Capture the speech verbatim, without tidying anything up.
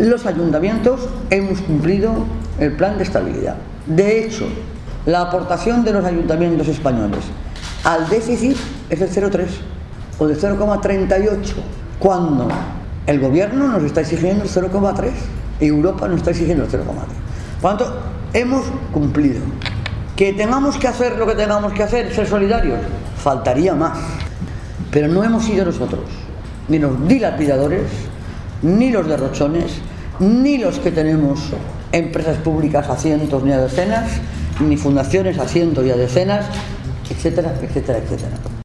los ayuntamientos hemos cumplido el plan de estabilidad. De hecho, la aportación de los ayuntamientos españoles al déficit es del cero coma tres o del cero coma treinta y ocho, cuando el gobierno nos está exigiendo el cero coma tres y Europa nos está exigiendo el cero coma tres. Por lo tanto, hemos cumplido. Que tengamos que hacer lo que tengamos que hacer, ser solidarios, faltaría más. Pero no hemos sido nosotros, ni los dilapidadores, ni los derrochones, ni los que tenemos empresas públicas a cientos ni a decenas, ni fundaciones a cientos y a decenas, etcétera, etcétera, etcétera.